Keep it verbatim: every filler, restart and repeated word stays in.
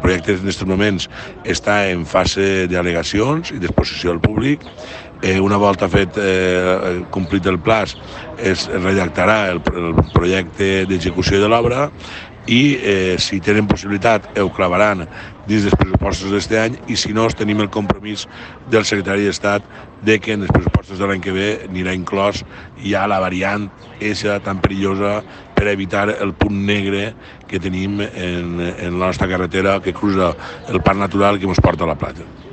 projecte en aquests moments està en fase d'al·legacions i d'exposició al públic. Eh, una volta fet eh, complit el plaç, es redactarà el, el projecte d'execució de l'obra i eh, si tenen possibilitat ho clavaran dins dels pressupostos d'aquest any i si no tenim el compromís del secretari d'Estat de que en els pressupostos de l'any que ve anirà inclòs ja la variant esa tan perillosa per evitar el punt negre que tenim en, en la nostra carretera que cruza el parc natural que ens porta a la platja.